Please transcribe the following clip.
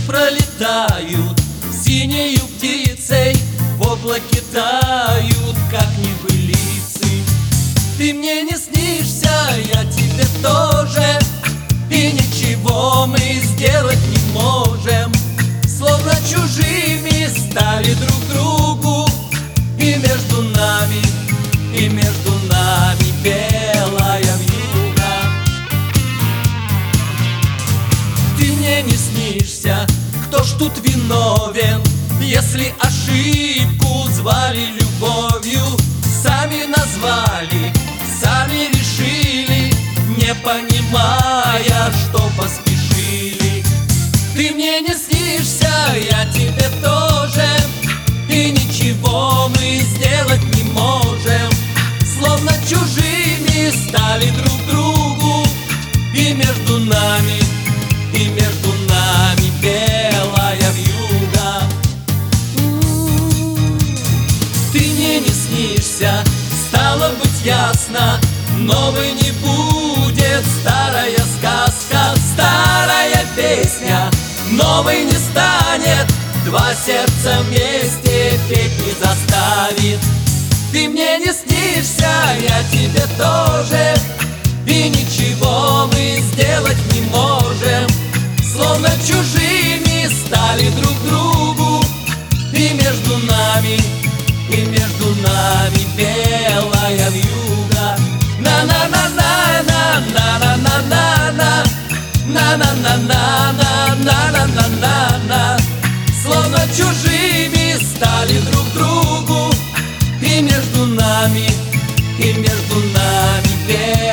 пролетают синею птицей, в облаке тают, как небылицы. Ты мне не снишься, я тебе тоже, и ничего мы сделать не можем. Словно чужими стали друг другу, и между нами белая вьюга. Ты мне не снишься, кто ж тут виновен, если ошибку звали любовью? Сами назвали, сами решили, не понимая, что поспешили. Ты мне не снишься, я тебе тоже, и ничего мы сделать не можем. Словно чужими стали друг другу, и между нами белая вьюга. Ты мне не снишься, стало быть ясно, новой не будет старая сказка, старая песня новой не станет, два сердца вместе петь не заставит. Ты мне не снишься, я тебе тоже, и ничего мы сделать не можем. Словно чужими стали друг другу, и между нами белая вьюга. На-на-на-на-на-на-на-на-на-на, на-на-на-на-на-на-на-на. Словно чужими стали друг другу, и между нами белая